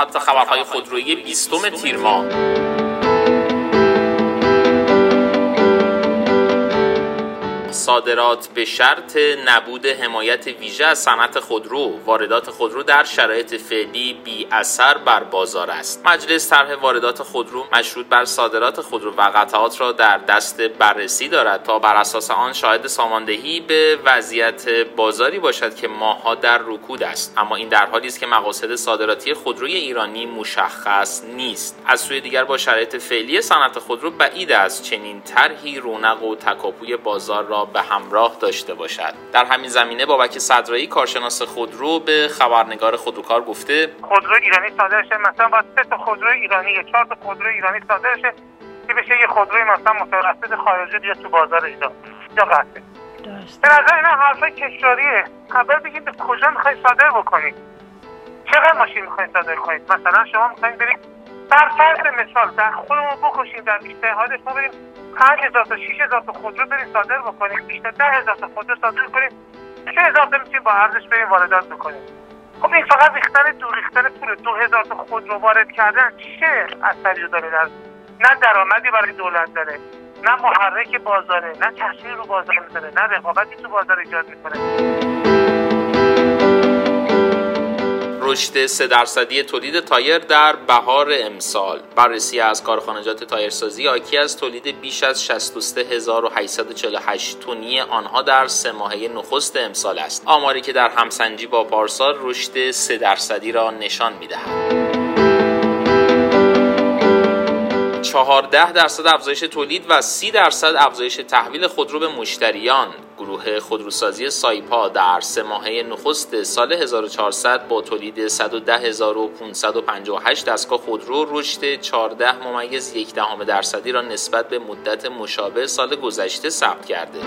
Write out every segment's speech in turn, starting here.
ثبت خبرهای خودرویی 20 تیر ماه. صادرات به شرط نبود حمایت ویژه از صنعت خودرو، واردات خودرو در شرایط فعلی بی اثر بر بازار است. مجلس طرح واردات خودرو مشروط بر صادرات خودرو و قطعات را در دست بررسی دارد تا بر اساس آن شاهد ساماندهی به وضعیت بازاری باشد که ماه‌ها در رکود است، اما این در حالی است که مقاصد صادراتی خودروی ایرانی مشخص نیست. از سوی دیگر با شرایط فعلی صنعت خودرو بعید است چنین طرحی رونق و تکاپوی بازار را به همراه داشته باشد. در همین زمینه بابک صدرایی کارشناس خودرو به خبرنگار خودروکار گفته خودرو ایرانی صادر شه، مثلا باید 3 تا خودرو ایرانی یا 4 تا خودرو ایرانی صادر شه که بشه یه خودروی مثلا متوسط خارجی بیاد تو بازار ایران یا قطعه. به نظر اینا حرفای کشوریه. خبر بگید به کجا میخواید صادر بکنید، چقدر ماشین میخواید صادر کنید. مثلا شما میخواید برید در فرض مثال در خودمون بکشیم، در پیشنهادش ما بریم 5000 تا 6000 تا خودرو بریم صادر بکنیم، بیشتر 10000 تا خودرو صادر کنیم، 3000 تا میتونیم با ارزش بریم واردات بکنیم. خب این فقط ریختن پول 2000 تا خودرو وارد کردن چه اثری داره؟ نه درآمدی برای دولت داره، نه محرک بازاره، نه تاثیر رو بازار میذاره، نه رقابتی تو بازار ایجاد میکنه. رشد 3% تولید تایر در بهار امسال. بررسی از کارخانجات تایرسازی حاکی از تولید بیش از 63848 تنی آنها در 3 ماهه نخست امسال است. آماری که در همسنجی با پارسال رشد 3% را نشان می‌دهد. 14% افزایش تولید و 30% افزایش تحویل خودرو به مشتریان. گروه خودروسازی سایپا در 3 ماهه نخست سال 1400 با تولید 110558 دستگاه خودرو رشد 14.1% را نسبت به مدت مشابه سال گذشته ثبت کرده.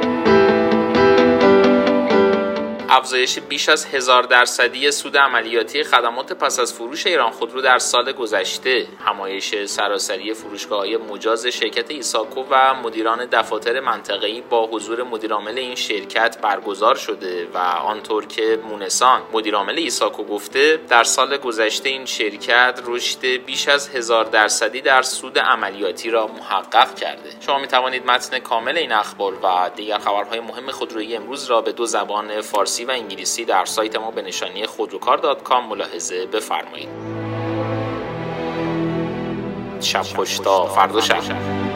افزایش بیش از 1000% سود عملیاتی خدمات پس از فروش ایران خودرو در سال گذشته. همایش سراسری فروشگاه‌های مجاز شرکت ایساکو و مدیران دفاتر منطقه‌ای با حضور مدیرعامل این شرکت برگزار شده و آنطور که مونسان مدیرعامل ایساکو گفته در سال گذشته این شرکت رشد بیش از 1000% در سود عملیاتی را محقق کرده. شما می‌توانید متن کامل این اخبار و دیگر خبرهای مهم خودرویی امروز را به 2 زبان فارسی و انگلیسی در سایت ما به نشانی خودروکار.com ملاحظه بفرمایید. شب خوش تا فردا شب.